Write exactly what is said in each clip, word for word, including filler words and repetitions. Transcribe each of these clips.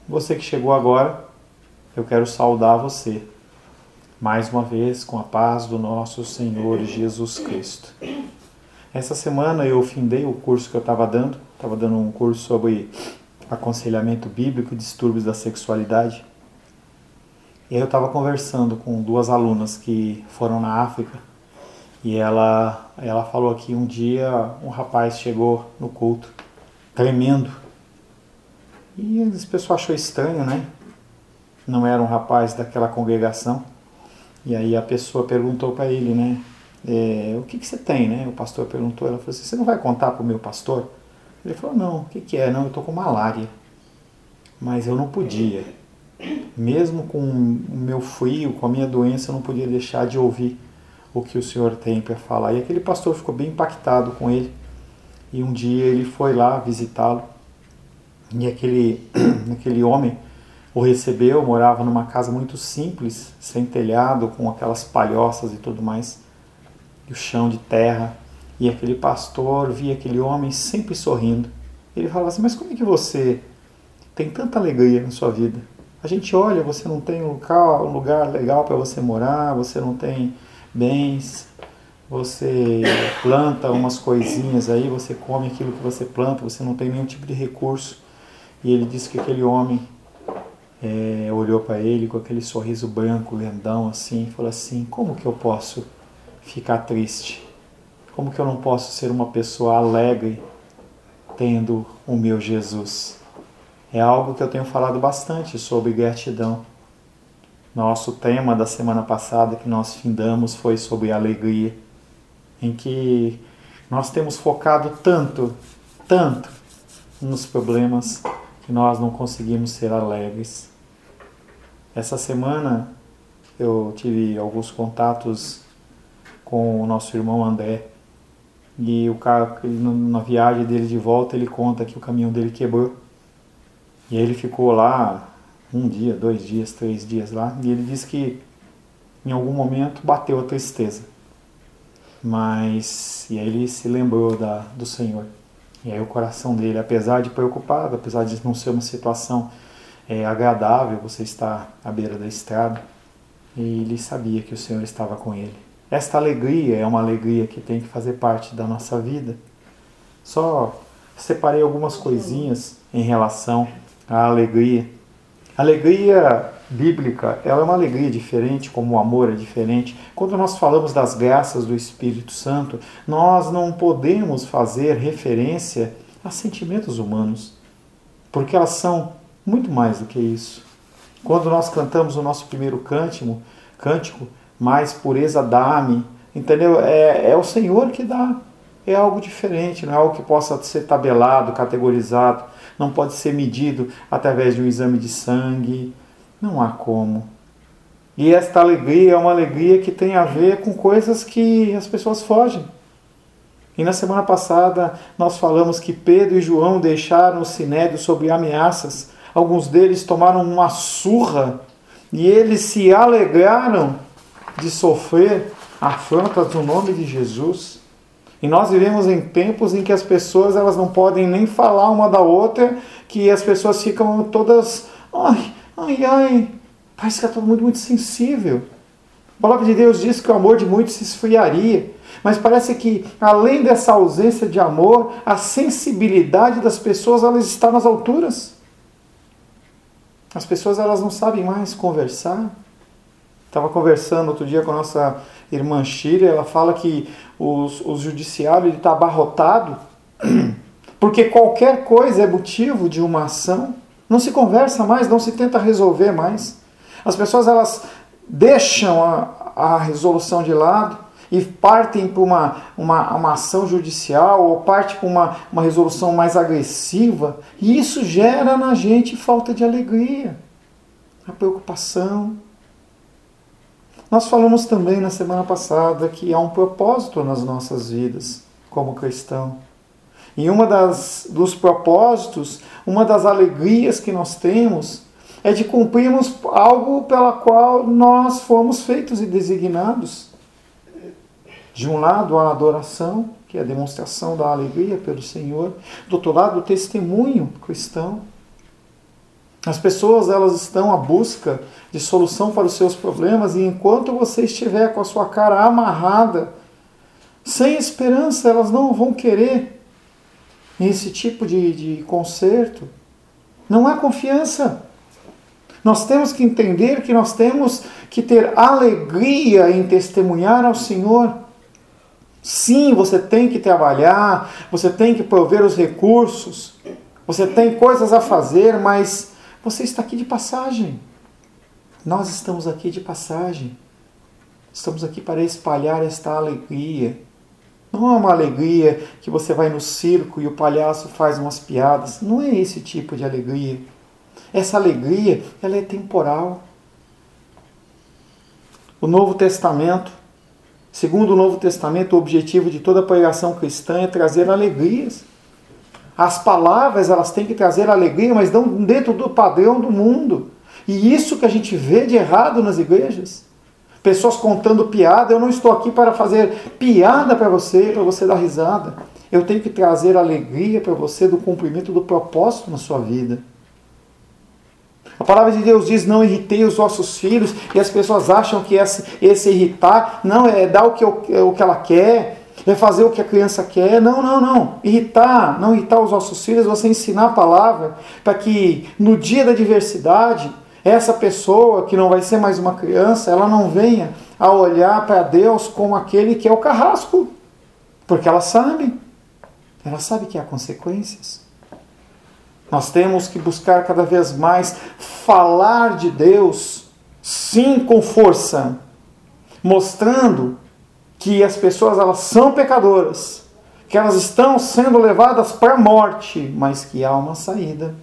Você que chegou agora, eu quero saudar você, mais uma vez, com a paz do nosso Senhor Jesus Cristo. Essa semana eu findei o curso que eu estava dando, estava dando um curso sobre aconselhamento bíblico e distúrbios da sexualidade. E aí eu estava conversando com duas alunas que foram na África, e ela, ela falou que um dia um rapaz chegou no culto, tremendo. E as pessoas achou estranho, né? Não era um rapaz daquela congregação. E aí a pessoa perguntou para ele, né? É, o que, que você tem, né? O pastor perguntou, ela falou assim, você não vai contar para o meu pastor? Ele falou, não, o que, que é? Não, eu estou com malária. Mas eu não podia. Mesmo com o meu frio, com a minha doença, eu não podia deixar de ouvir o que o Senhor tem para falar. E aquele pastor ficou bem impactado com ele. E um dia ele foi lá visitá-lo. E aquele, aquele homem o recebeu, morava numa casa muito simples, sem telhado, com aquelas palhoças e tudo mais, e o chão de terra. E aquele pastor via aquele homem sempre sorrindo. Ele falava assim, mas como é que você tem tanta alegria na sua vida? A gente olha, você não tem um local, um lugar legal para você morar, você não tem bens, você planta umas coisinhas aí, você come aquilo que você planta, você não tem nenhum tipo de recurso. E ele disse que aquele homem é, olhou para ele com aquele sorriso branco, lindão assim, e falou assim, como que eu posso ficar triste? Como que eu não posso ser uma pessoa alegre tendo o meu Jesus? É algo que eu tenho falado bastante sobre gratidão. Nosso tema da semana passada que nós findamos foi sobre alegria, em que nós temos focado tanto, tanto nos problemas que nós não conseguimos ser alegres. Essa semana eu tive alguns contatos com o nosso irmão André, e o cara, na viagem dele de volta, ele conta que o caminhão dele quebrou. E aí ele ficou lá um dia, dois dias, três dias lá, e ele disse que em algum momento bateu a tristeza. Mas, e aí ele se lembrou da, do Senhor. E aí o coração dele, apesar de preocupado, apesar de não ser uma situação é, agradável, você estar à beira da estrada, ele sabia que o Senhor estava com ele. Esta alegria é uma alegria que tem que fazer parte da nossa vida. Só separei algumas coisinhas em relação à alegria. A alegria bíblica, ela é uma alegria diferente, como o amor é diferente. Quando nós falamos das graças do Espírito Santo, nós não podemos fazer referência a sentimentos humanos, porque elas são muito mais do que isso. Quando nós cantamos o nosso primeiro cântico, cântico mais pureza dá-me, entendeu? É, é o Senhor que dá. É algo diferente, não é algo que possa ser tabelado, categorizado, não pode ser medido através de um exame de sangue, não há como. E esta alegria é uma alegria que tem a ver com coisas que as pessoas fogem. E na semana passada nós falamos que Pedro e João deixaram o sinédrio sob ameaças, alguns deles tomaram uma surra e eles se alegraram de sofrer afrontas no nome de Jesus. E nós vivemos em tempos em que as pessoas elas não podem nem falar uma da outra, que as pessoas ficam todas, ai, ai, ai, parece que é todo mundo muito sensível. A palavra de Deus diz que o amor de muitos se esfriaria, mas parece que além dessa ausência de amor, a sensibilidade das pessoas ela está nas alturas. As pessoas elas não sabem mais conversar. Estava conversando outro dia com a nossa irmã Shira, ela fala que os, o judiciário está abarrotado porque qualquer coisa é motivo de uma ação. Não se conversa mais, não se tenta resolver mais. As pessoas elas deixam a, a resolução de lado e partem para uma, uma, uma ação judicial ou partem para uma, uma resolução mais agressiva. E isso gera na gente falta de alegria, a preocupação. Nós falamos também na semana passada que há um propósito nas nossas vidas como cristão. E uma das dos propósitos, uma das alegrias que nós temos é de cumprirmos algo pela qual nós fomos feitos e designados. De um lado, a adoração, que é a demonstração da alegria pelo Senhor. Do outro lado, o testemunho cristão. As pessoas, elas estão à busca de solução para os seus problemas, e enquanto você estiver com a sua cara amarrada, sem esperança, elas não vão querer esse tipo de, de conserto. Não há confiança. Nós temos que entender que nós temos que ter alegria em testemunhar ao Senhor. Sim, você tem que trabalhar, você tem que prover os recursos, você tem coisas a fazer, mas você está aqui de passagem. Nós estamos aqui de passagem. Estamos aqui para espalhar esta alegria. Não é uma alegria que você vai no circo e o palhaço faz umas piadas. Não é esse tipo de alegria. Essa alegria, ela é temporal. O Novo Testamento, segundo o Novo Testamento, o objetivo de toda a pregação cristã é trazer alegrias. As palavras, elas têm que trazer alegria, mas não dentro do padrão do mundo. E isso que a gente vê de errado nas igrejas. Pessoas contando piada. Eu não estou aqui para fazer piada para você, para você dar risada. Eu tenho que trazer alegria para você do cumprimento do propósito na sua vida. A palavra de Deus diz: não irritei os vossos filhos, e as pessoas acham que esse, esse irritar não é dar o que, eu, o que ela quer, é fazer o que a criança quer. Não, não, não. Irritar, não irritar os vossos filhos, você ensinar a palavra para que no dia da adversidade, essa pessoa que não vai ser mais uma criança, ela não venha a olhar para Deus como aquele que é o carrasco. Porque ela sabe, ela sabe que há consequências. Nós temos que buscar cada vez mais falar de Deus, sim, com força, mostrando que as pessoas, elas são pecadoras, que elas estão sendo levadas para a morte, mas que há uma saída.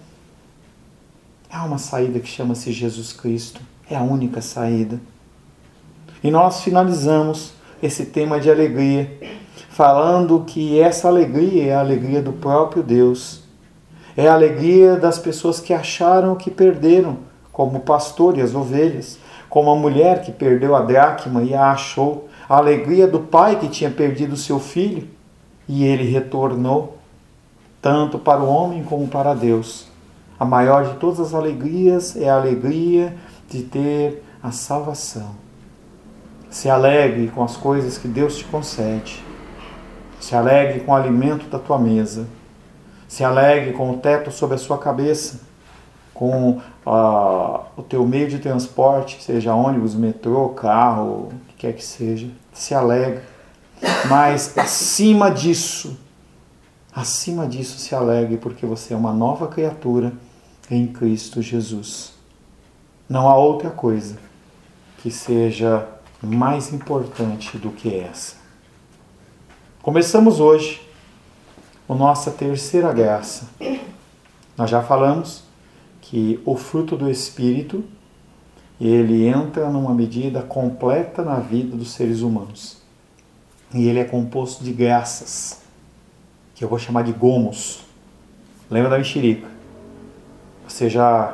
Há uma saída que chama-se Jesus Cristo. É a única saída. E nós finalizamos esse tema de alegria, falando que essa alegria é a alegria do próprio Deus. É a alegria das pessoas que acharam que perderam, como o pastor e as ovelhas, como a mulher que perdeu a dracma e a achou, a alegria do pai que tinha perdido o seu filho e ele retornou, tanto para o homem como para Deus. A maior de todas as alegrias é a alegria de ter a salvação. Se alegre com as coisas que Deus te concede. Se alegre com o alimento da tua mesa. Se alegre com o teto sobre a sua cabeça, com uh, o teu meio de transporte, seja ônibus, metrô, carro, o que quer que seja. Se alegre. Mas acima disso, acima disso se alegre, porque você é uma nova criatura em Cristo Jesus. Não há outra coisa que seja mais importante do que essa. Começamos hoje a nossa terceira graça. Nós já falamos que o fruto do Espírito, ele entra numa medida completa na vida dos seres humanos. E ele é composto de graças, que eu vou chamar de gomos. Lembra da mexerica? Você já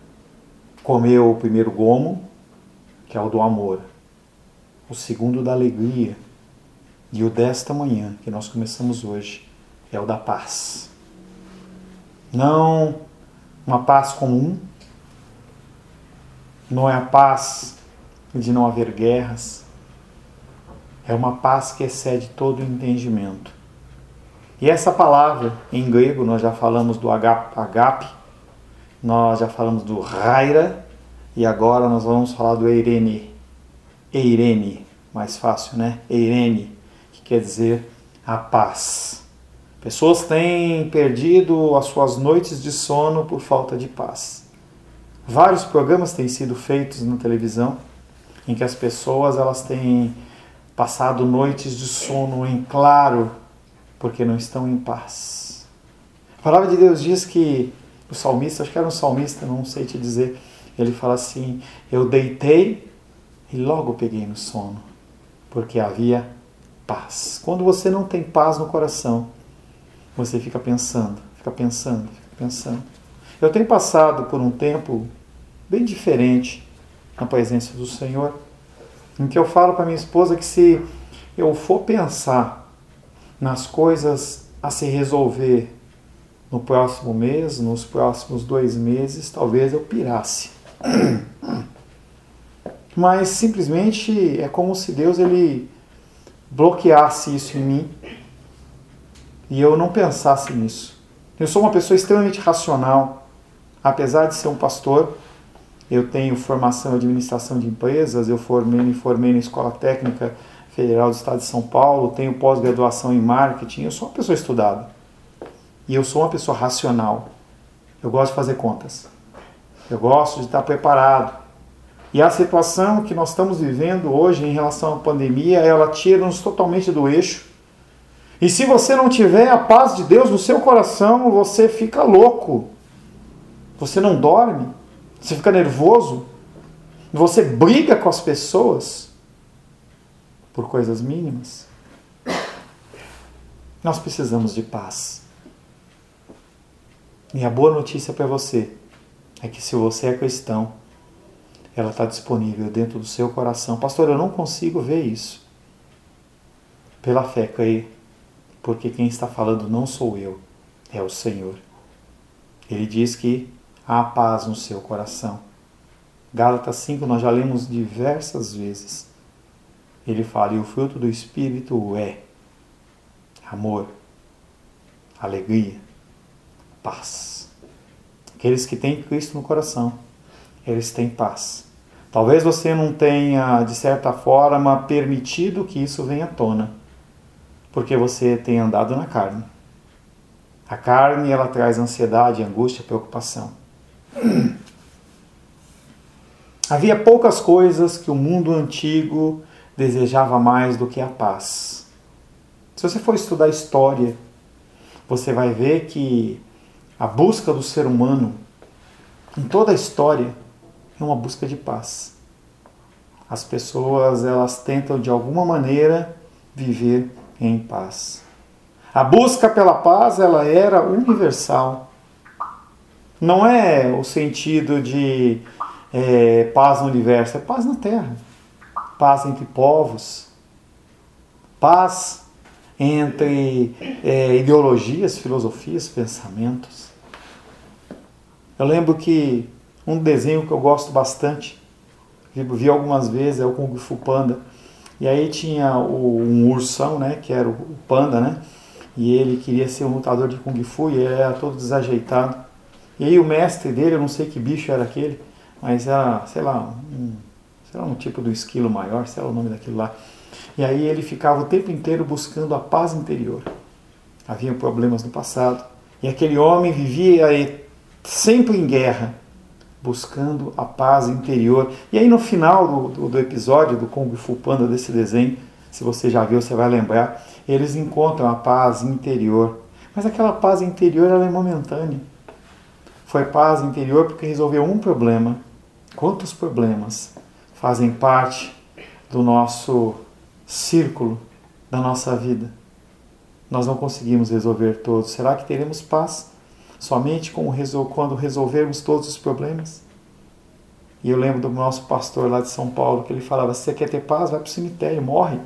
comeu o primeiro gomo, que é o do amor. O segundo da alegria. E o desta manhã, que nós começamos hoje, é o da paz. Não uma paz comum, não é a paz de não haver guerras, é uma paz que excede todo o entendimento. E essa palavra, em grego, nós já falamos do agape, nós já falamos do raira, e agora nós vamos falar do eirene. Eirene, mais fácil, né? Eirene, que quer dizer a paz. Pessoas têm perdido as suas noites de sono por falta de paz. Vários programas têm sido feitos na televisão em que as pessoas elas têm passado noites de sono em claro porque não estão em paz. A palavra de Deus diz que o salmista, acho que era um salmista, não sei te dizer, ele fala assim: eu deitei e logo peguei no sono, porque havia paz. Quando você não tem paz no coração, você fica pensando, fica pensando, fica pensando. Eu tenho passado por um tempo bem diferente na presença do Senhor, em que eu falo para minha esposa que se eu for pensar nas coisas a se resolver no próximo mês, nos próximos dois meses, talvez eu pirasse. Mas simplesmente é como se Deus ele bloqueasse isso em mim e eu não pensasse nisso. Eu sou uma pessoa extremamente racional. Apesar de ser um pastor, eu tenho formação em administração de empresas, eu formei, me formei na Escola Técnica Federal do Estado de São Paulo, tenho pós-graduação em marketing, eu sou uma pessoa estudada. E eu sou uma pessoa racional. Eu gosto de fazer contas. Eu gosto de estar preparado. E a situação que nós estamos vivendo hoje em relação à pandemia, ela tira-nos totalmente do eixo. E se você não tiver a paz de Deus no seu coração, você fica louco. Você não dorme. Você fica nervoso. Você briga com as pessoas por coisas mínimas. Nós precisamos de paz. E a boa notícia para você é que se você é cristão, ela está disponível dentro do seu coração. Pastor, eu não consigo ver isso. Pela fé, creia. Porque quem está falando não sou eu, é o Senhor. Ele diz que há paz no seu coração. Gálatas cinco, nós já lemos diversas vezes. Ele fala, e o fruto do Espírito é amor, alegria, paz. Aqueles que têm Cristo no coração, eles têm paz. Talvez você não tenha, de certa forma, permitido que isso venha à tona, porque você tem andado na carne. A carne, ela traz ansiedade, angústia, preocupação. Havia poucas coisas que o mundo antigo desejava mais do que a paz. Se você for estudar história, você vai ver que a busca do ser humano, em toda a história, é uma busca de paz. As pessoas, elas tentam de alguma maneira viver em paz. A busca pela paz, ela era universal. Não é o sentido de é, paz no universo, é paz na terra. Paz entre povos. Paz entre é, ideologias, filosofias, pensamentos. Eu lembro que um desenho que eu gosto bastante, vi algumas vezes, é o Kung Fu Panda. E aí tinha o, um ursão, né, que era o, o panda, né? E ele queria ser um lutador de Kung Fu e ele era todo desajeitado. E aí o mestre dele, eu não sei que bicho era aquele, mas era, sei lá, um, sei lá, um tipo do esquilo maior, sei lá o nome daquilo lá. E aí ele ficava o tempo inteiro buscando a paz interior. Havia problemas no passado. E aquele homem vivia aí, sempre em guerra, buscando a paz interior. E aí no final do, do, do episódio do Kung Fu Panda, desse desenho, se você já viu, você vai lembrar, eles encontram a paz interior. Mas aquela paz interior, ela é momentânea. Foi paz interior porque resolveu um problema. Quantos problemas fazem parte do nosso círculo, da nossa vida? Nós não conseguimos resolver todos. Será que teremos paz somente quando resolvermos todos os problemas? E eu lembro do nosso pastor lá de São Paulo, que ele falava, se você quer ter paz, vai para o cemitério, morre.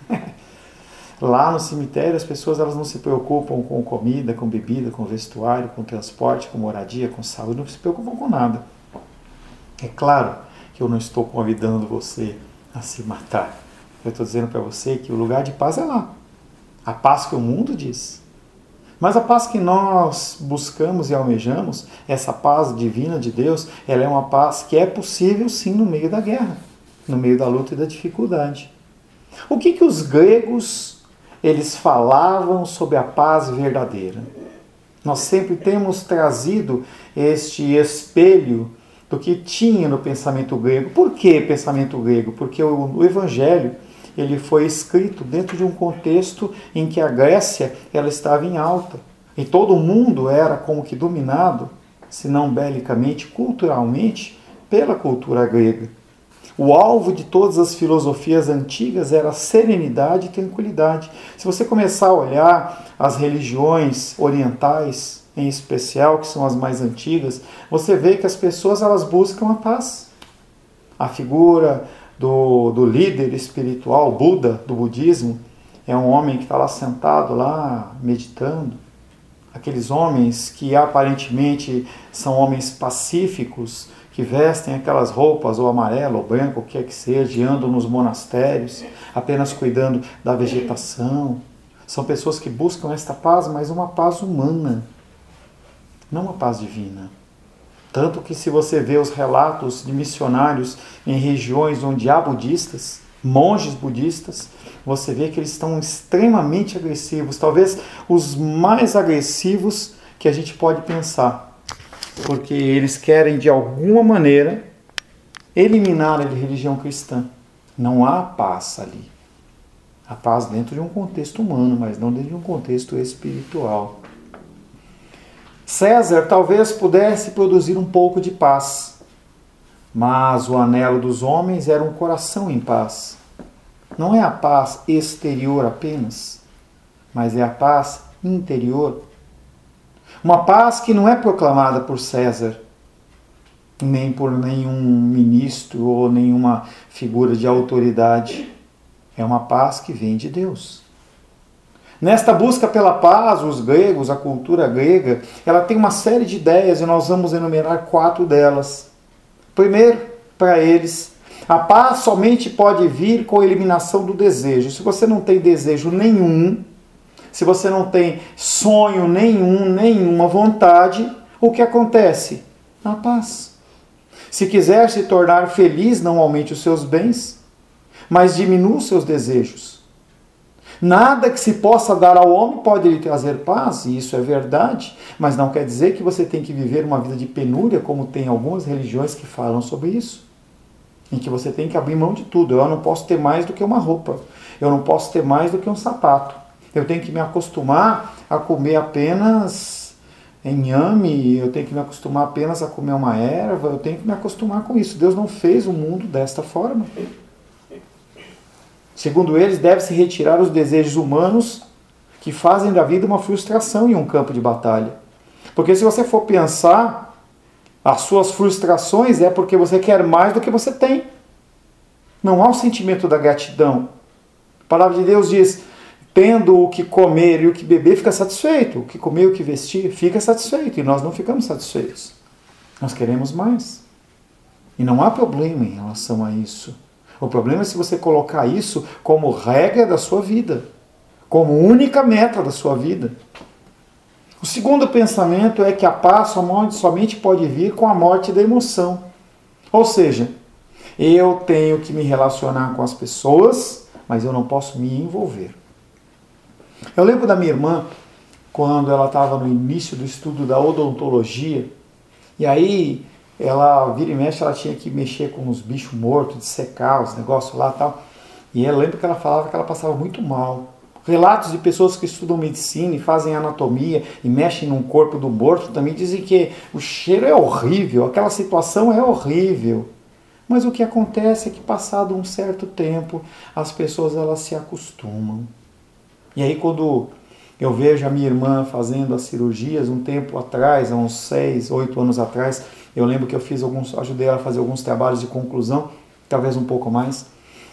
Lá no cemitério as pessoas, elas não se preocupam com comida, com bebida, com vestuário, com transporte, com moradia, com saúde, não se preocupam com nada. É claro que eu não estou convidando você a se matar. Eu estou dizendo para você que o lugar de paz é lá. A paz que o mundo diz. Mas a paz que nós buscamos e almejamos, essa paz divina de Deus, ela é uma paz que é possível sim no meio da guerra, no meio da luta e da dificuldade. O que que os gregos eles falavam sobre a paz verdadeira? Nós sempre temos trazido este espelho do que tinha no pensamento grego. Por que pensamento grego? Porque o, o Evangelho ele foi escrito dentro de um contexto em que a Grécia ela estava em alta. E todo mundo era como que dominado, se não belicamente, culturalmente, pela cultura grega. O alvo de todas as filosofias antigas era serenidade e tranquilidade. Se você começar a olhar as religiões orientais, em especial, que são as mais antigas, você vê que as pessoas elas buscam a paz. A figura do, do líder espiritual, Buda, do budismo, é um homem que está lá sentado, lá meditando. aqueles homens que aparentemente são homens pacíficos, que vestem aquelas roupas, ou amarelo, ou branco, o que quer que seja, e andam nos monastérios, apenas cuidando da vegetação. São pessoas que buscam esta paz, mas uma paz humana, não uma paz divina. Tanto que se você vê os relatos de missionários em regiões onde há budistas, monges budistas, você vê que eles estão extremamente agressivos, talvez os mais agressivos que a gente pode pensar, porque eles querem de alguma maneira eliminar a religião cristã. Não há paz ali. Há paz dentro de um contexto humano, mas não dentro de um contexto espiritual. César talvez pudesse produzir um pouco de paz, mas o anelo dos homens era um coração em paz. Não é a paz exterior apenas, mas é a paz interior. Uma paz que não é proclamada por César, nem por nenhum ministro ou nenhuma figura de autoridade. É uma paz que vem de Deus. Nesta busca pela paz, os gregos, a cultura grega, ela tem uma série de ideias e nós vamos enumerar quatro delas. Primeiro, para eles, a paz somente pode vir com a eliminação do desejo. Se você não tem desejo nenhum, se você não tem sonho nenhum, nenhuma vontade, o que acontece? A paz. Se quiser se tornar feliz, não aumente os seus bens, mas diminua os seus desejos. Nada que se possa dar ao homem pode lhe trazer paz, e isso é verdade, mas não quer dizer que você tem que viver uma vida de penúria, como tem algumas religiões que falam sobre isso, em que você tem que abrir mão de tudo. Eu não posso ter mais do que uma roupa, eu não posso ter mais do que um sapato, eu tenho que me acostumar a comer apenas inhame, eu tenho que me acostumar apenas a comer uma erva, eu tenho que me acostumar com isso. Deus não fez o mundo desta forma. Segundo eles, deve-se retirar os desejos humanos que fazem da vida uma frustração em um campo de batalha. Porque se você for pensar, as suas frustrações é porque você quer mais do que você tem. Não há o sentimento da gratidão. A palavra de Deus diz, tendo o que comer e o que beber, fica satisfeito. O que comer e o que vestir, fica satisfeito. E nós não ficamos satisfeitos. Nós queremos mais. E não há problema em relação a isso. O problema é se você colocar isso como regra da sua vida, como única meta da sua vida. O segundo pensamento é que a paz somente pode vir com a morte da emoção. Ou seja, eu tenho que me relacionar com as pessoas, mas eu não posso me envolver. Eu lembro da minha irmã, quando ela estava no início do estudo da odontologia, e aí ela, vira e mexe, ela tinha que mexer com os bichos mortos, de secar os negócios lá e tal. E eu lembro que ela falava que ela passava muito mal. Relatos de pessoas que estudam medicina e fazem anatomia e mexem no corpo do morto também dizem que o cheiro é horrível, aquela situação é horrível. Mas o que acontece é que, passado um certo tempo, as pessoas elas se acostumam. E aí, quando eu vejo a minha irmã fazendo as cirurgias um tempo atrás, há uns seis, oito anos atrás, eu lembro que eu fiz alguns, ajudei ela a fazer alguns trabalhos de conclusão, talvez um pouco mais,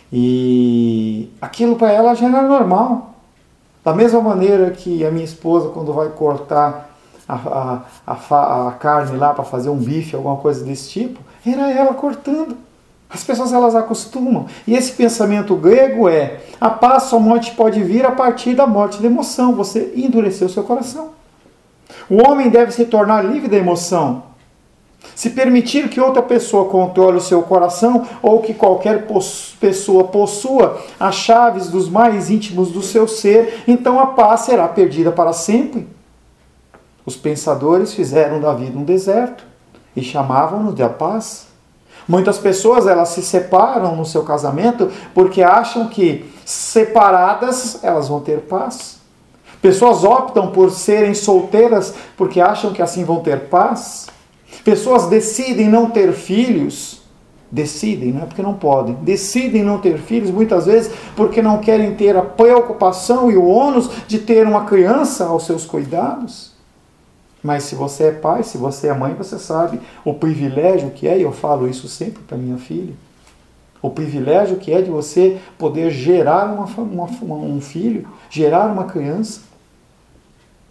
e aquilo para ela já era normal. Da mesma maneira que a minha esposa, quando vai cortar a, a, a, a carne lá para fazer um bife, alguma coisa desse tipo, era ela cortando. As pessoas elas acostumam. E esse pensamento grego é, a paz somente pode vir a partir da morte da emoção, você endureceu o seu coração. O homem deve se tornar livre da emoção. Se permitir que outra pessoa controle o seu coração ou que qualquer pessoa possua as chaves dos mais íntimos do seu ser, então a paz será perdida para sempre. Os pensadores fizeram da vida um deserto e chamavam-no de a paz. Muitas pessoas elas se separam no seu casamento porque acham que separadas elas vão ter paz. Pessoas optam por serem solteiras porque acham que assim vão ter paz. Pessoas decidem não ter filhos, decidem, não é porque não podem, decidem não ter filhos muitas vezes porque não querem ter a preocupação e o ônus de ter uma criança aos seus cuidados. Mas se você é pai, se você é mãe, você sabe o privilégio que é, e eu falo isso sempre para minha filha, o privilégio que é de você poder gerar uma, uma, um filho, gerar uma criança.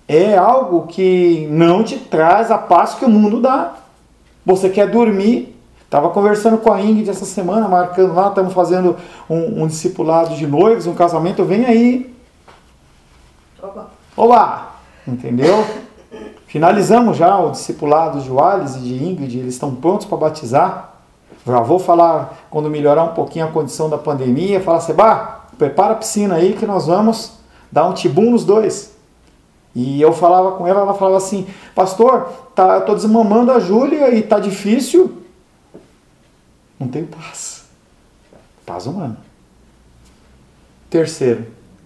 é algo que não te traz a paz que o mundo dá. Você quer dormir. Estava conversando com a Ingrid essa semana, marcando lá, estamos fazendo um, um discipulado de noivos, um casamento, vem aí. Opa! Olá! Entendeu? Finalizamos já o discipulado de Wallace e de Ingrid, eles estão prontos para batizar. Já vou falar, quando melhorar um pouquinho a condição da pandemia, falar, Seba, prepara a piscina aí que nós vamos dar um tibum nos dois. E eu falava com ela, ela falava assim, pastor, tá, eu estou desmamando a Júlia e tá difícil. Não tenho paz. Paz humana. Terceiro,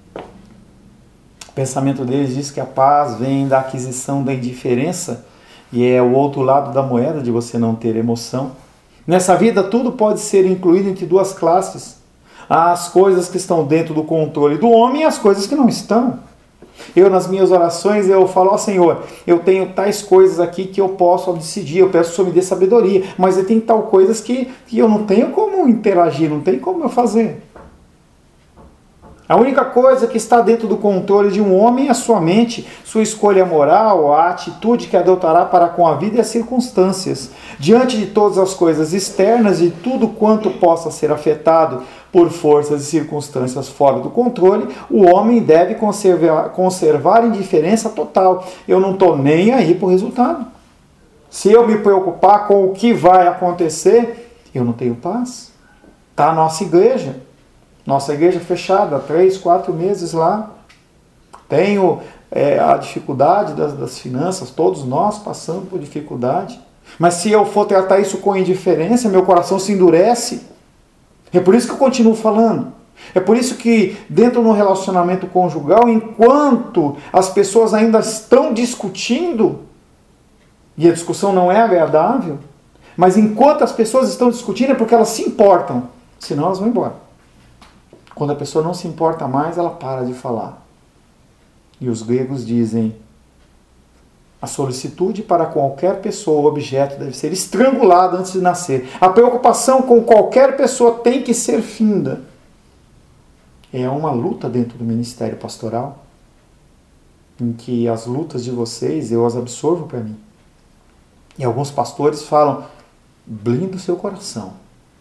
o pensamento deles diz que a paz vem da aquisição da indiferença e é o outro lado da moeda de você não ter emoção. Nessa vida tudo pode ser incluído entre duas classes. As coisas que estão dentro do controle do homem e as coisas que não estão. Eu, nas minhas orações, eu falo, ó Senhor, eu tenho tais coisas aqui que eu posso decidir, eu peço que o Senhor me dê sabedoria, mas eu tenho tal coisas que, que eu não tenho como interagir, não tenho como eu fazer. A única coisa que está dentro do controle de um homem é a sua mente, sua escolha moral, a atitude que adotará para com a vida e as circunstâncias. Diante de todas as coisas externas e tudo quanto possa ser afetado por forças e circunstâncias fora do controle, o homem deve conservar, conservar indiferença total. Eu não estou nem aí para o resultado. Se eu me preocupar com o que vai acontecer, eu não tenho paz. Está a nossa igreja. Nossa igreja fechada, três, quatro meses lá. Tenho é, a dificuldade das, das finanças, todos nós passamos por dificuldade. Mas se eu for tratar isso com indiferença, meu coração se endurece. É por isso que eu continuo falando. É por isso que dentro do relacionamento conjugal, enquanto as pessoas ainda estão discutindo, e a discussão não é agradável, mas enquanto as pessoas estão discutindo é porque elas se importam, senão elas vão embora. Quando a pessoa não se importa mais, ela para de falar. E os gregos dizem, a solicitude para qualquer pessoa ou objeto deve ser estrangulada antes de nascer. A preocupação com qualquer pessoa tem que ser finda. É uma luta dentro do ministério pastoral, em que as lutas de vocês eu as absorvo para mim. E alguns pastores falam, blinda o seu coração.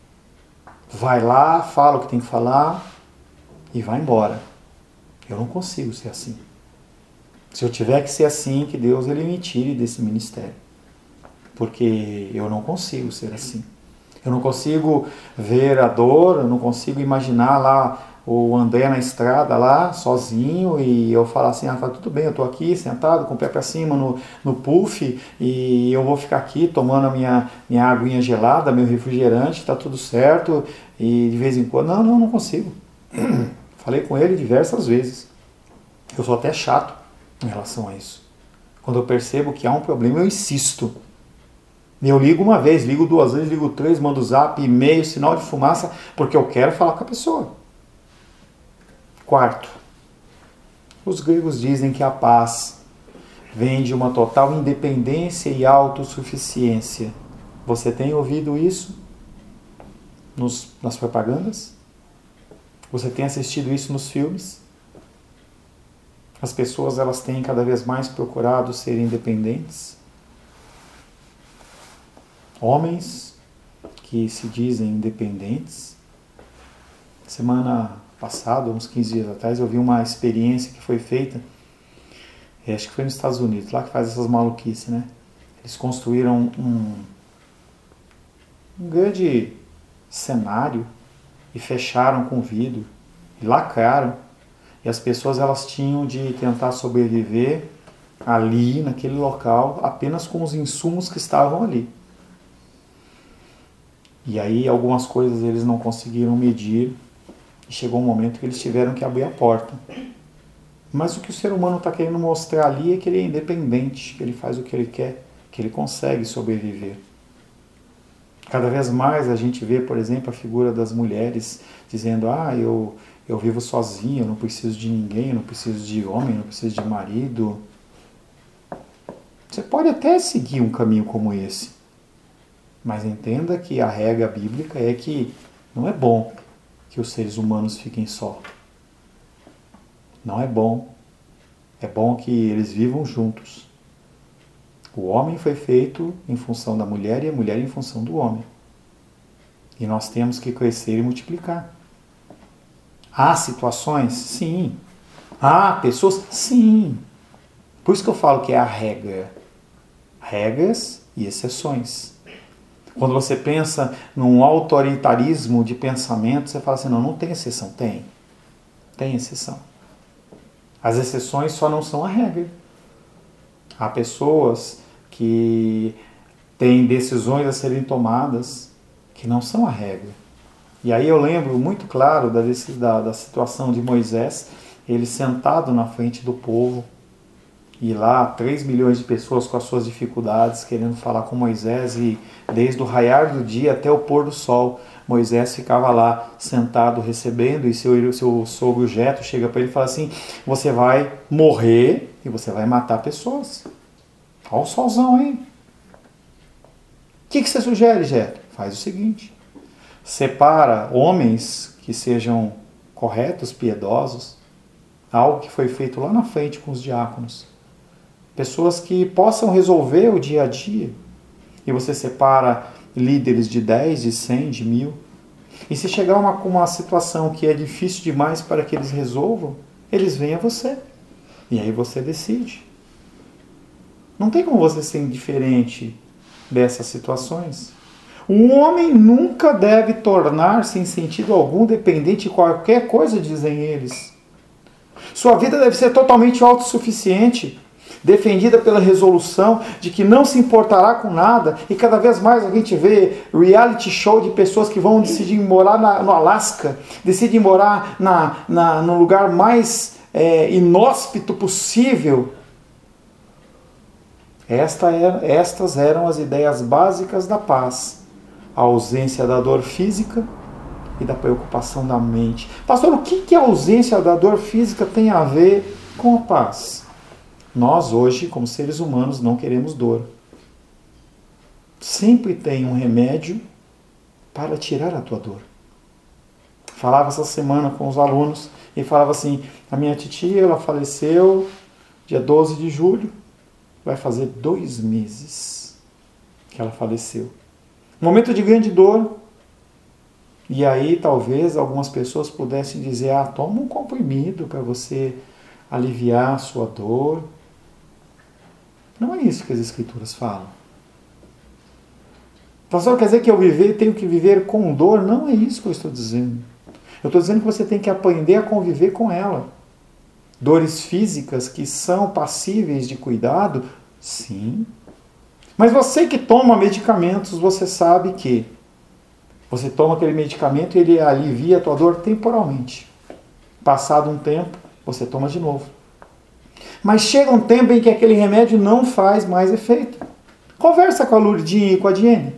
Vai lá, fala o que tem que falar e vai embora. Eu não consigo ser assim. Se eu tiver que ser assim, que Deus ele me tire desse ministério. Porque eu não consigo ser assim. Eu não consigo ver a dor, eu não consigo imaginar lá o André na estrada lá, sozinho, e eu falar assim, ah, tá tudo bem, eu tô aqui sentado, com o pé pra cima no, no puff, e eu vou ficar aqui tomando a minha, minha aguinha gelada, meu refrigerante, tá tudo certo, e de vez em quando, não, não, não consigo. Falei com ele diversas vezes. Eu sou até chato em relação a isso. Quando eu percebo que há um problema, eu insisto. Eu ligo uma vez, ligo duas vezes, ligo três, mando zap, e-mail, sinal de fumaça, porque eu quero falar com a pessoa. Quarto, os gregos dizem que a paz vem de uma total independência e autossuficiência. Você tem ouvido isso nos, nas propagandas? Você tem assistido isso nos filmes? As pessoas elas têm cada vez mais procurado ser independentes. Homens que se dizem independentes. Semana passada, uns quinze dias atrás, eu vi uma experiência que foi feita, acho que foi nos Estados Unidos, lá que faz essas maluquices, né? Eles construíram um, um grande cenário e fecharam com vidro e lacraram. E as pessoas elas tinham de tentar sobreviver ali, naquele local, apenas com os insumos que estavam ali. E aí algumas coisas eles não conseguiram medir e chegou um momento que eles tiveram que abrir a porta. Mas o que o ser humano está querendo mostrar ali é que ele é independente, que ele faz o que ele quer, que ele consegue sobreviver. Cada vez mais a gente vê, por exemplo, a figura das mulheres dizendo, ah, eu, eu vivo sozinha, eu não preciso de ninguém, eu não preciso de homem, eu não preciso de marido. Você pode até seguir um caminho como esse, mas entenda que a regra bíblica é que não é bom que os seres humanos fiquem só. Não é bom. É bom que eles vivam juntos. O homem foi feito em função da mulher e a mulher em função do homem. E nós temos que crescer e multiplicar. Há situações? Sim. Há pessoas? Sim. Por isso que eu falo que é a regra. Regras e exceções. Quando você pensa num autoritarismo de pensamento, você fala assim, não, não tem exceção. Tem. Tem exceção. As exceções só não são a regra. Há pessoas que têm decisões a serem tomadas que não são a regra. E aí eu lembro muito claro da, da, da situação de Moisés, ele sentado na frente do povo, e lá três milhões de pessoas com as suas dificuldades, querendo falar com Moisés, e desde o raiar do dia até o pôr do sol, Moisés ficava lá sentado recebendo, e seu, seu sogro Jetro chega para ele e fala assim, você vai morrer e você vai matar pessoas. Olha o solzão aí. O que, que você sugere, Jetro? Faz o seguinte, separa homens que sejam corretos, piedosos, algo que foi feito lá na frente com os diáconos. Pessoas que possam resolver o dia a dia. E você separa líderes de dez, de cem, de mil. E se chegar uma, uma situação que é difícil demais para que eles resolvam, eles vêm a você. E aí você decide. Não tem como você ser indiferente dessas situações. Um homem nunca deve tornar-se em sentido algum dependente de qualquer coisa, dizem eles. Sua vida deve ser totalmente autossuficiente, defendida pela resolução de que não se importará com nada, e cada vez mais a gente vê reality show de pessoas que vão decidir morar na, no Alasca, decidem morar na, na, no lugar mais é, inóspito possível. Esta era, estas eram as ideias básicas da paz, a ausência da dor física e da preocupação da mente. Pastor, o que, que a ausência da dor física tem a ver com a paz? Nós hoje, como seres humanos, não queremos dor. Sempre tem um remédio para tirar a tua dor. Falava essa semana com os alunos e falava assim, a minha titia, ela faleceu dia doze de julho, vai fazer dois meses que ela faleceu. Momento de grande dor. E aí talvez algumas pessoas pudessem dizer, ah, toma um comprimido para você aliviar a sua dor. Não é isso que as Escrituras falam. Pastor, quer dizer que eu viver, tenho que viver com dor? Não é isso que eu estou dizendo. Eu estou dizendo que você tem que aprender a conviver com ela. Dores físicas que são passíveis de cuidado? Sim. Mas você que toma medicamentos, você sabe que você toma aquele medicamento e ele alivia a tua dor temporalmente. Passado um tempo, você toma de novo. Mas chega um tempo em que aquele remédio não faz mais efeito. Conversa com a Lourdinha e com a Diene.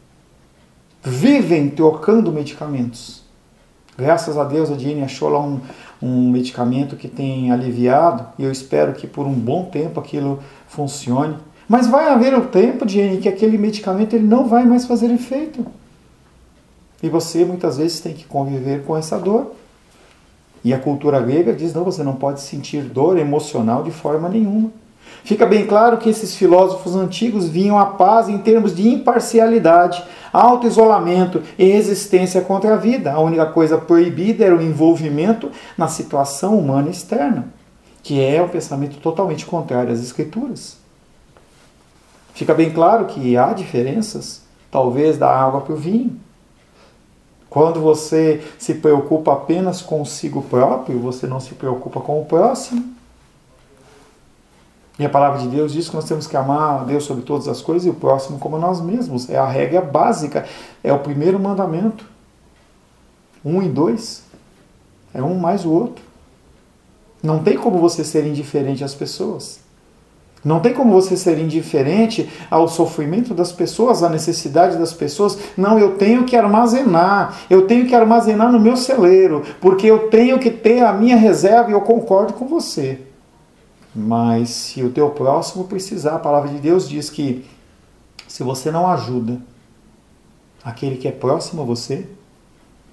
Vivem trocando medicamentos. Graças a Deus a Diene achou lá um, um medicamento que tem aliviado, e eu espero que por um bom tempo aquilo funcione. Mas vai haver um tempo, Diene, que aquele medicamento ele não vai mais fazer efeito. E você muitas vezes tem que conviver com essa dor. E a cultura grega diz, não, você não pode sentir dor emocional de forma nenhuma. Fica bem claro que esses filósofos antigos viam a paz em termos de imparcialidade, auto-isolamento e resistência contra a vida. A única coisa proibida era o envolvimento na situação humana externa, que é um pensamento totalmente contrário às Escrituras. Fica bem claro que há diferenças, talvez da água para o vinho. Quando você se preocupa apenas consigo próprio, você não se preocupa com o próximo. E a palavra de Deus diz que nós temos que amar a Deus sobre todas as coisas e o próximo como nós mesmos. É a regra básica, é o primeiro mandamento. Um e dois. É um mais o outro. Não tem como você ser indiferente às pessoas. Não tem como você ser indiferente ao sofrimento das pessoas, à necessidade das pessoas. Não, eu tenho que armazenar. Eu tenho que armazenar no meu celeiro, porque eu tenho que ter a minha reserva e eu concordo com você. Mas se o teu próximo precisar, a palavra de Deus diz que se você não ajuda aquele que é próximo a você,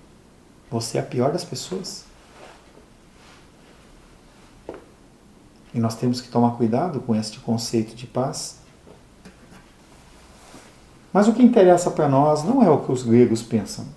você é a pior das pessoas. E nós temos que tomar cuidado com este conceito de paz. Mas o que interessa para nós não é o que os gregos pensam.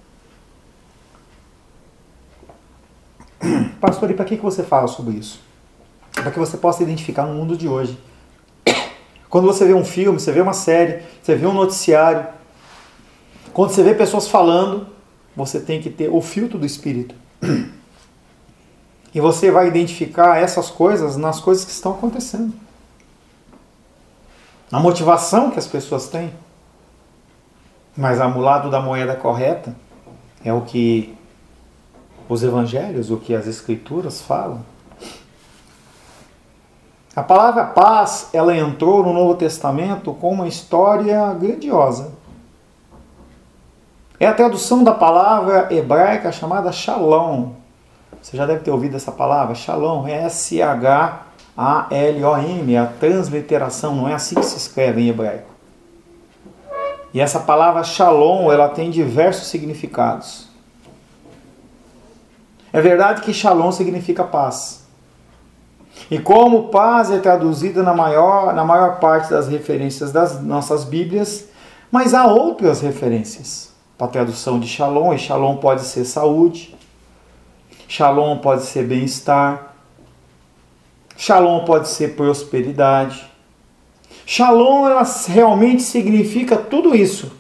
Pastor, e para que você fala sobre isso? Para que você possa identificar no mundo de hoje. Quando você vê um filme, você vê uma série, você vê um noticiário, quando você vê pessoas falando, você tem que ter o filtro do Espírito. E você vai identificar essas coisas nas coisas que estão acontecendo. Na motivação que as pessoas têm. Mas o lado da moeda correta é o que os evangelhos, o que as escrituras falam. A palavra paz, ela entrou no Novo Testamento com uma história grandiosa. É a tradução da palavra hebraica chamada shalom. Você já deve ter ouvido essa palavra, shalom, S H A L O M, a transliteração, não é assim que se escreve em hebraico. E essa palavra shalom, ela tem diversos significados. É verdade que shalom significa paz. E como paz é traduzida na maior, na maior parte das referências das nossas Bíblias, mas há outras referências para a tradução de shalom, e shalom pode ser saúde, shalom pode ser bem-estar, shalom pode ser prosperidade. Shalom, ela realmente significa tudo isso.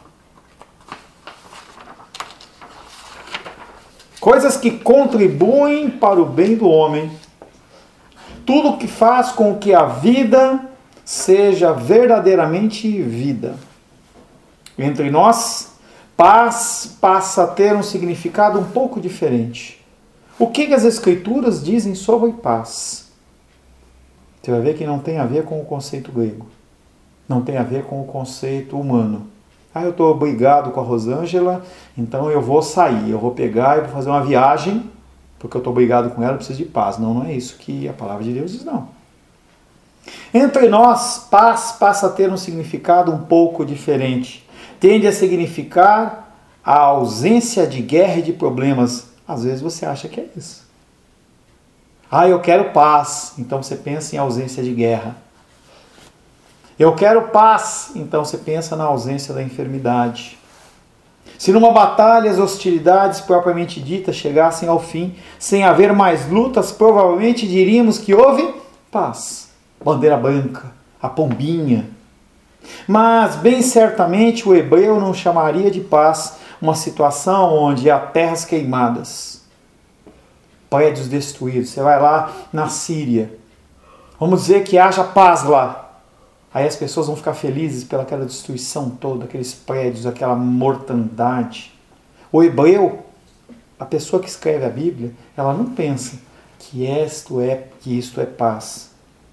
Coisas que contribuem para o bem do homem. Tudo que faz com que a vida seja verdadeiramente vida. Entre nós, paz passa a ter um significado um pouco diferente. O que as Escrituras dizem sobre paz? Você vai ver que não tem a ver com o conceito grego. Não tem a ver com o conceito humano. Ah, eu estou brigado com a Rosângela, então eu vou sair, eu vou pegar e vou fazer uma viagem, porque eu estou brigado com ela, eu preciso de paz. Não, não é isso que a palavra de Deus diz, não. Entre nós, paz passa a ter um significado um pouco diferente. Tende a significar a ausência de guerra e de problemas. Às vezes você acha que é isso. Ah, eu quero paz, então você pensa em ausência de guerra. Eu quero paz, então você pensa na ausência da enfermidade. Se numa batalha as hostilidades propriamente ditas chegassem ao fim, sem haver mais lutas, provavelmente diríamos que houve paz. Bandeira branca, a pombinha. Mas, bem certamente, o hebreu não chamaria de paz uma situação onde há terras queimadas, prédios destruídos. Você vai lá na Síria, vamos dizer que haja paz lá. Aí as pessoas vão ficar felizes pelaquela destruição toda, aqueles prédios, aquela mortandade. O hebreu, a pessoa que escreve a Bíblia, ela não pensa que isto é, que isto é paz.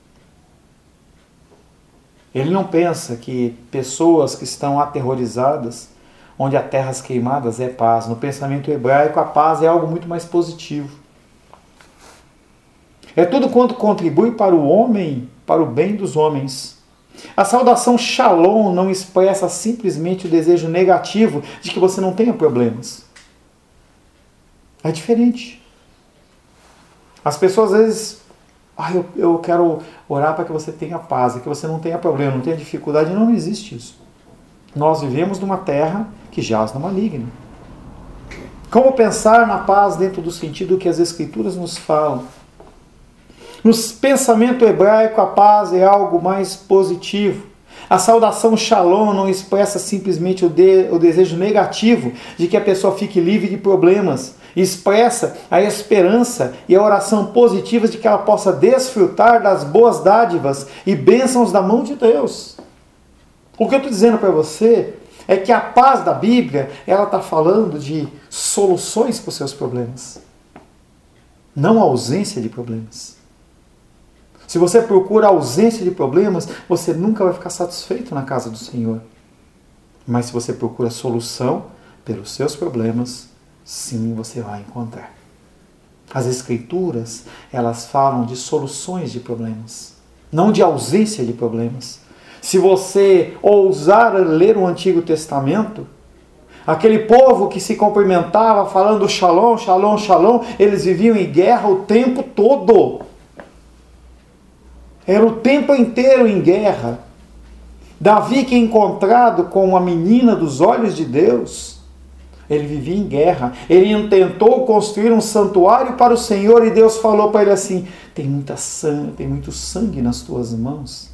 Ele não pensa que pessoas que estão aterrorizadas, onde há terras queimadas, é paz. No pensamento hebraico, a paz é algo muito mais positivo. É tudo quanto contribui para o homem, para o bem dos homens. A saudação Shalom não expressa simplesmente o desejo negativo de que você não tenha problemas. É diferente. As pessoas às vezes, ah, eu, eu quero orar para que você tenha paz, que você não tenha problema, não tenha dificuldade. Não, não existe isso. Nós vivemos numa terra que jaz no maligno. Como pensar na paz dentro do sentido que as Escrituras nos falam? No pensamento hebraico, a paz é algo mais positivo. A saudação Shalom não expressa simplesmente o, de, o desejo negativo de que a pessoa fique livre de problemas. Expressa a esperança e a oração positiva de que ela possa desfrutar das boas dádivas e bênçãos da mão de Deus. O que eu estou dizendo para você é que a paz da Bíblia, ela está falando de soluções para os seus problemas. Não a ausência de problemas. Se você procura a ausência de problemas, você nunca vai ficar satisfeito na casa do Senhor. Mas se você procura solução pelos seus problemas, sim, você vai encontrar. As Escrituras, elas falam de soluções de problemas, não de ausência de problemas. Se você ousar ler o Antigo Testamento, aquele povo que se cumprimentava falando Shalom, Shalom, Shalom, eles viviam em guerra o tempo todo. Era o tempo inteiro em guerra. Davi, que é encontrado com uma menina dos olhos de Deus, ele vivia em guerra. Ele tentou construir um santuário para o Senhor e Deus falou para ele assim: tem muita sangue, tem muito sangue nas tuas mãos.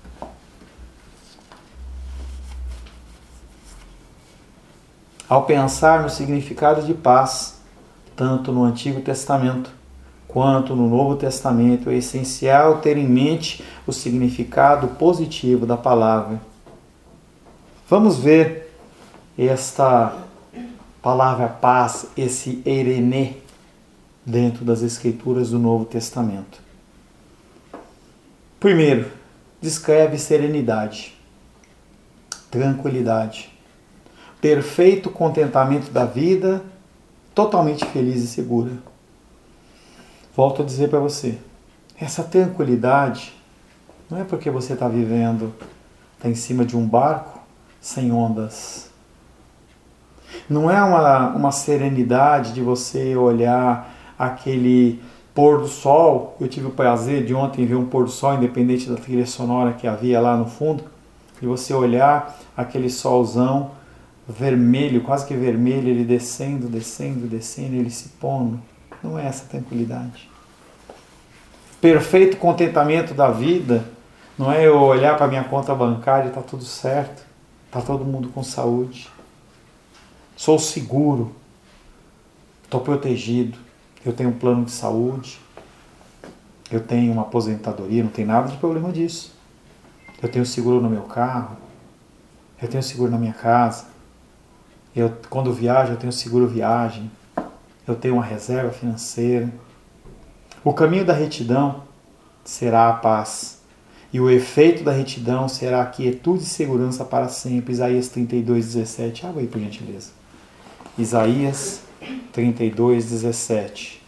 Ao pensar no significado de paz, tanto no Antigo Testamento quanto no Novo Testamento, é essencial ter em mente o significado positivo da palavra. Vamos ver esta palavra paz, esse eirene, dentro das Escrituras do Novo Testamento. Primeiro, descreve serenidade, tranquilidade, perfeito contentamento da vida, totalmente feliz e segura. Volto a dizer para você, essa tranquilidade não é porque você está vivendo, está em cima de um barco sem ondas. Não é uma, uma serenidade de você olhar aquele pôr do sol. Eu tive o prazer de ontem ver um pôr do sol, independente da trilha sonora que havia lá no fundo, e você olhar aquele solzão vermelho, quase que vermelho, ele descendo, descendo, descendo, ele se pondo. Não é essa tranquilidade. Perfeito contentamento da vida não é eu olhar para minha conta bancária e está tudo certo, está todo mundo com saúde, sou seguro, estou protegido, eu tenho um plano de saúde, eu tenho uma aposentadoria, não tem nada de problema disso. Eu tenho seguro no meu carro, eu tenho seguro na minha casa, eu, quando eu viajo eu tenho seguro viagem, eu tenho uma reserva financeira. O caminho da retidão será a paz, e o efeito da retidão será a quietude e segurança para sempre. Isaías trinta e dois, dezessete. Abre aí, por gentileza. Isaías trinta e dois, dezessete.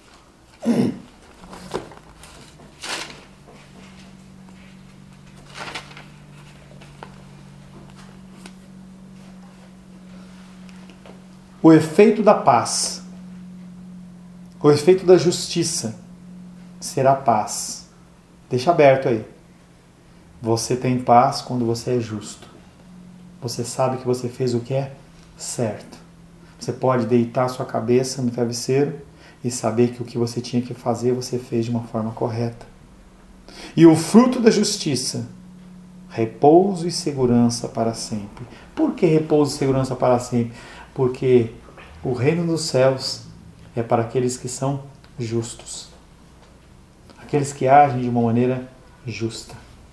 O efeito da paz, o efeito da justiça será paz. Deixa aberto aí. Você tem paz quando você é justo. Você sabe que você fez o que é certo. Você pode deitar sua cabeça no travesseiro e saber que o que você tinha que fazer, você fez de uma forma correta. E o fruto da justiça, repouso e segurança para sempre. Por que repouso e segurança para sempre? Porque o reino dos céus é para aqueles que são justos. Aqueles que agem de uma maneira justa.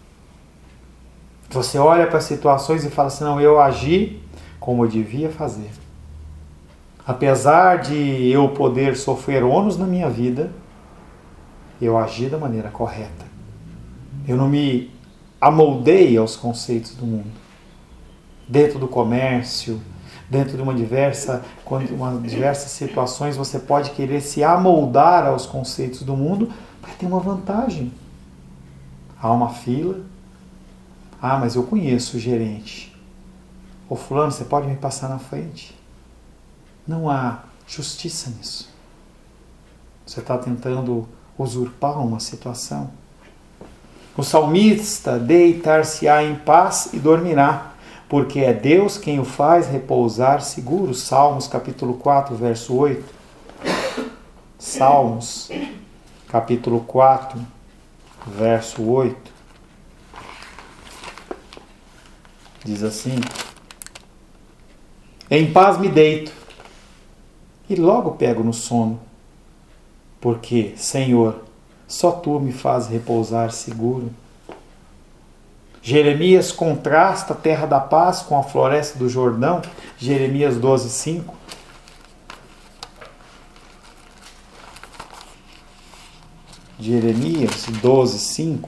Você olha para as situações e fala assim, não, eu agi como eu devia fazer. Apesar de eu poder sofrer ônus na minha vida, eu agi da maneira correta. Eu não me amoldei aos conceitos do mundo. Dentro do comércio, dentro de uma diversa, uma diversas situações, você pode querer se amoldar aos conceitos do mundo para ter uma vantagem. Há uma fila. Ah, mas eu conheço o gerente. Ô fulano, você pode me passar na frente? Não há justiça nisso. Você está tentando usurpar uma situação. O salmista deitar-se-á em paz e dormirá, porque é Deus quem o faz repousar seguro. Salmos capítulo quatro, verso oito. Salmos capítulo quatro, verso oito. Diz assim: em paz me deito e logo pego no sono, porque, Senhor, só Tu me fazes repousar seguro. Jeremias contrasta a terra da paz com a floresta do Jordão. Jeremias doze, cinco. Jeremias doze, cinco.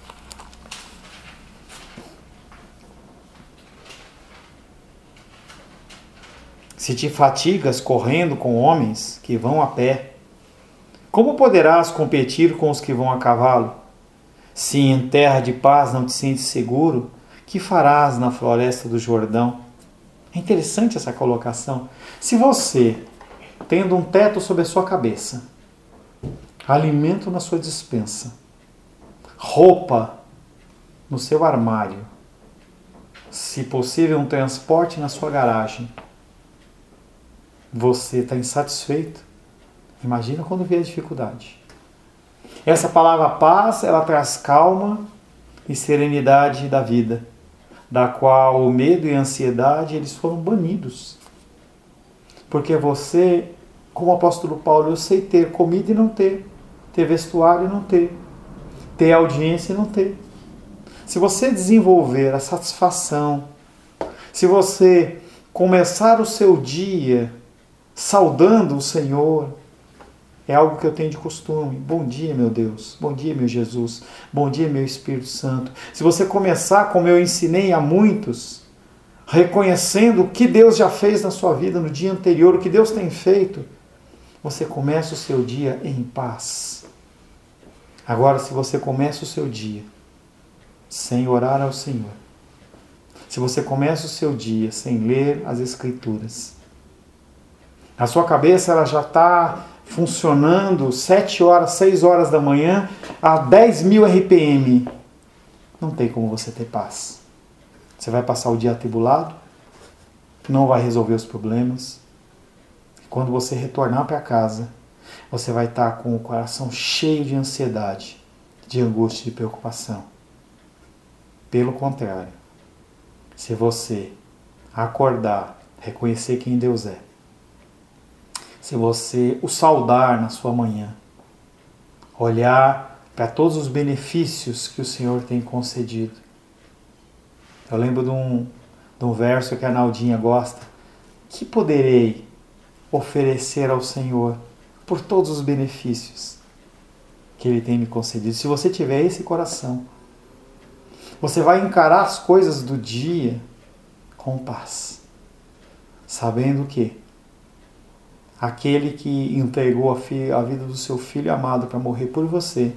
Se te fatigas correndo com homens que vão a pé, como poderás competir com os que vão a cavalo? Se em terra de paz não te sentes seguro, que farás na floresta do Jordão? É interessante essa colocação. Se você, tendo um teto sobre a sua cabeça, alimento na sua despensa, roupa no seu armário, se possível um transporte na sua garagem, você está insatisfeito, imagina quando vier a dificuldade. Essa palavra paz, ela traz calma e serenidade da vida, da qual o medo e a ansiedade eles foram banidos. Porque você, como o apóstolo Paulo, eu sei ter comida e não ter, ter vestuário e não ter, ter audiência e não ter. Se você desenvolver a satisfação, se você começar o seu dia saudando o Senhor, é algo que eu tenho de costume. Bom dia, meu Deus. Bom dia, meu Jesus. Bom dia, meu Espírito Santo. Se você começar, como eu ensinei a muitos, reconhecendo o que Deus já fez na sua vida no dia anterior, o que Deus tem feito, você começa o seu dia em paz. Agora, se você começa o seu dia sem orar ao Senhor, se você começa o seu dia sem ler as Escrituras, a sua cabeça ela já está funcionando sete horas, seis horas da manhã a dez mil R P M. Não tem como você ter paz. Você vai passar o dia atribulado, não vai resolver os problemas. Quando você retornar para casa, você vai estar com o coração cheio de ansiedade, de angústia e de preocupação. Pelo contrário, se você acordar, reconhecer quem Deus é, se você o saudar na sua manhã, olhar para todos os benefícios que o Senhor tem concedido. Eu lembro de um, de um verso que a Naldinha gosta. Que poderei oferecer ao Senhor por todos os benefícios que Ele tem me concedido? Se você tiver esse coração, você vai encarar as coisas do dia com paz, sabendo que aquele que entregou a, fi, a vida do seu filho amado para morrer por você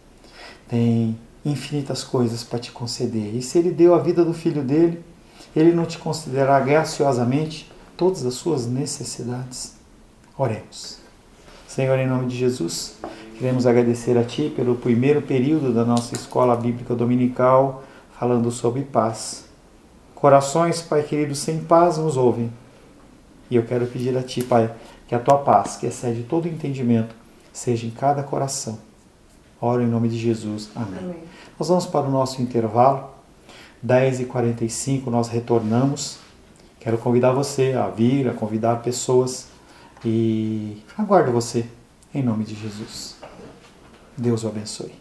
tem infinitas coisas para te conceder. E se Ele deu a vida do filho dele, Ele não te considerará graciosamente todas as suas necessidades. Oremos. Senhor, em nome de Jesus, queremos agradecer a Ti pelo primeiro período da nossa escola bíblica dominical, falando sobre paz. Corações, Pai querido, sem paz nos ouvem. E eu quero pedir a Ti, Pai, que a Tua paz, que excede todo entendimento, seja em cada coração. Oro em nome de Jesus. Amém. Amém. Nós vamos para o nosso intervalo. dez e quarenta e cinco nós retornamos. Quero convidar você a vir, a convidar pessoas. E aguardo você em nome de Jesus. Deus o abençoe.